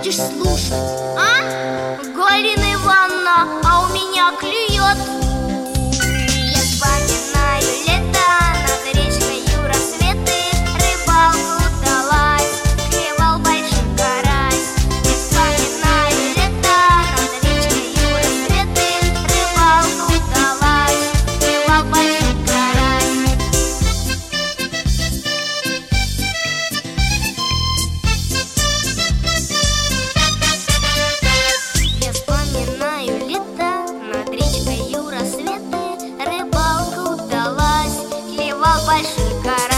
будешь слушать? А? Галина Ивановна, а у меня клюет. Я вспоминаю лето, над речкою рассветы, рыбалку удалась, клевал большой карась. Я вспоминаю лето, над речкою рассветы, рыбалку удалась, клевал большой карась. Я вспоминаю лето, над речкою рассветы, рыбалка удалась, клевал большой карась.